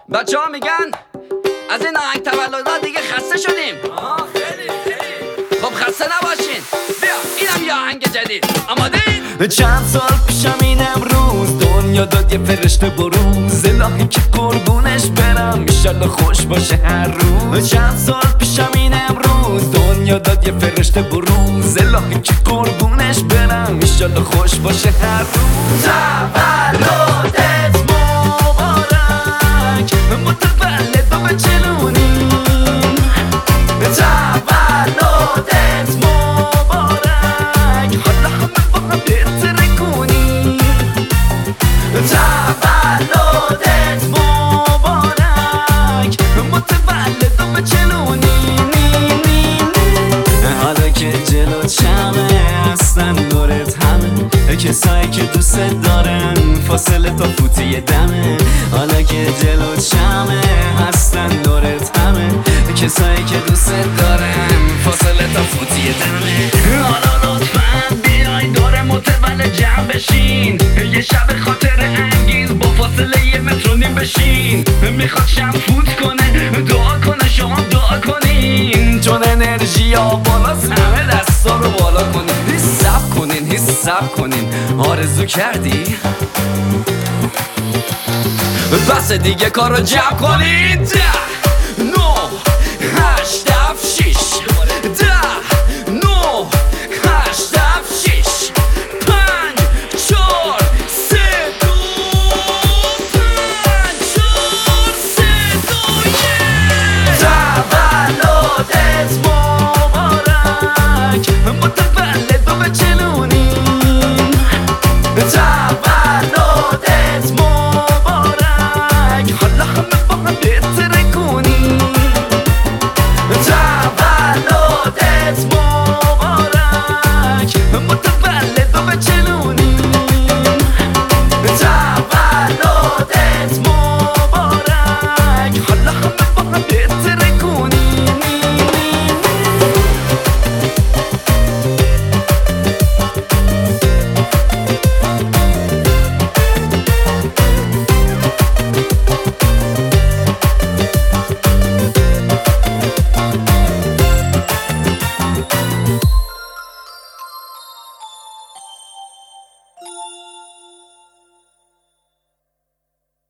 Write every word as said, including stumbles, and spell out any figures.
بچه ها میگن از این آهنگ تولدات دیگه خسته شدیم. آه خیلی خیلی خب خسته نباشین، بیا اینم یه آهنگ جدید. آماده این؟ چند سال پیشم این امروز دنیا داد یه فرشته بروز، الهی که قربونش برم ایشالله خوش باشه هر روز. چند سال پیشم این امروز دنیا داد یه فرشته بروز، الهی که قربونش برم ایشالله خوش باشه هر روز. تولدت مبارک متولد بچلونی، تولدت مبارک حالا همه با هم بهتره کنی. تولدت مبارک متولد بچلونی، حالا که جلو چمه هستن دورت همه کسایی که دوست دارن فاصله تا فوتی دمه. حالا که جلو چمه هستن دورت همه کسایی که دوست دارن فاصله تا فوتی دمه. حالا لطفاً بیای دور متولد جمع بشین، یه شب خاطر انگیز با فاصله یه متر و نیم بشین. میخواد شب فوت کنه دعا کنه شما دعا کنین، چون انرژی ها بالاست همه دستا رو بالا کنین. حساب کنین حساب کنین آرزو کردی؟ بس دیگه کارو جمع کنید.